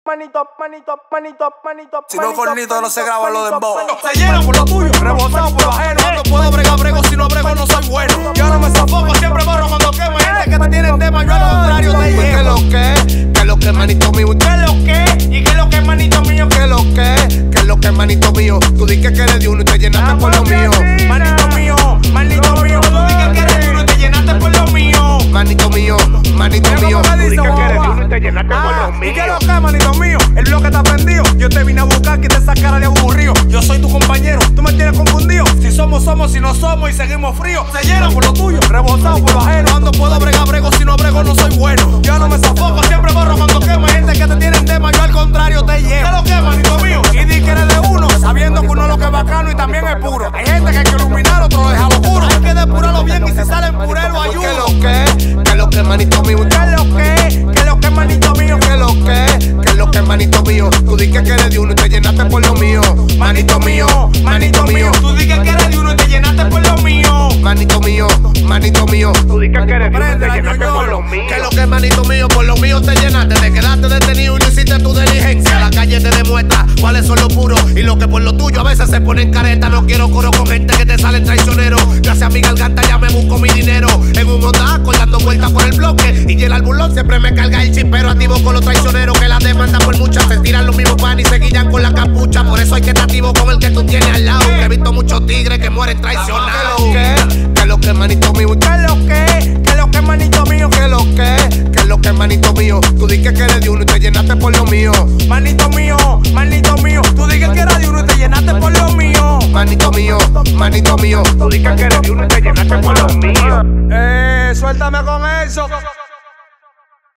manito, manito, manito, manito. Si no fornito no se graba lo de dembow. Se llenan por lo tuyo, rebotado por lo ajeno. No puedo bregar, brego, si no brego no soy bueno. Yo no me sofoco, siempre borro cuando quemo. Gente que te tienen tema, yo al contrario te llevo. ¿Qué lo que, manito mío? ¿Qué lo que? ¿Y qué lo que, manito mío? ¿Qué lo que, manito mío? Tú di que eres de uno y te llenaste por lo mío. Manito mío, manito mío. Tú di que eres de uno y te llenaste por lo mío. Manito mío, manito mío. Tú di que eres de uno y te llenaste por lo mío. ¿Y qué lo que, manito mío? El bloque está prendido. Yo te vine a buscar que te sacara de aburrido. Yo soy tu compañero, tú me tienes confundido. Si somos, somos, si no somos y seguimos fríos. Se llenan por lo tuyo, rebotado por lo ajeno. No puedo bregar, brego, si no brego no soy bueno. Yo no me sofoco, siempre borro cuando quemo. Gente que te tienen tema, yo al contrario te llevo. ¿Qué lo que, manito mío? Y di que eres de uno, sabiendo que uno lo que es bacano y también es puro. Hay gente que hay que iluminar, otro deja lo puro. Hay que depurarlo bien y si salen purero ayuda. ¿Qué lo que, manito mío? ¿Qué lo que, manito mío? ¿Qué lo que, manito mío? Tú di que eres de uno y te llenaste por lo mío. Manito mío, manito mío. Tú di que eres de uno y te llenaste por lo mío. Manito mío, manito mío. Tú di que eres de uno y te llenaste por lo mío. ¿Qué lo que, manito mío? Por lo mío te llenaste. Te quedaste detenido y no hiciste tu diligencia. La calle te demuestra cuáles son los puros y lo que por lo tuyo a veces se ponen careta. No quiero coro con gente que te salen traicioneros. Gracias a mi garganta ya me busco mi dinero. En un Hondaco dando vueltas por el bloque. Y el albulón siempre me carga el chispero. Activo con los traicioneros que la demandan por muchas. Se tiran los mismos pan y se guillan con la capucha. Por eso hay que estar activo con el que tú tienes al lado. Que he visto muchos tigres que mueren traicionados. ¿Qué lo que, manito mío? ¿Qué lo que, manito mío? ¿Qué lo que, manito mío? Tú di que eres de uno y te llenaste por lo mío. Manito mío, manito mío. Tú di que eres de uno y te llenaste por lo mío. Manito mío, manito mío. Tú di que eres de uno y te llenaste por lo mío. Suéltame con eso.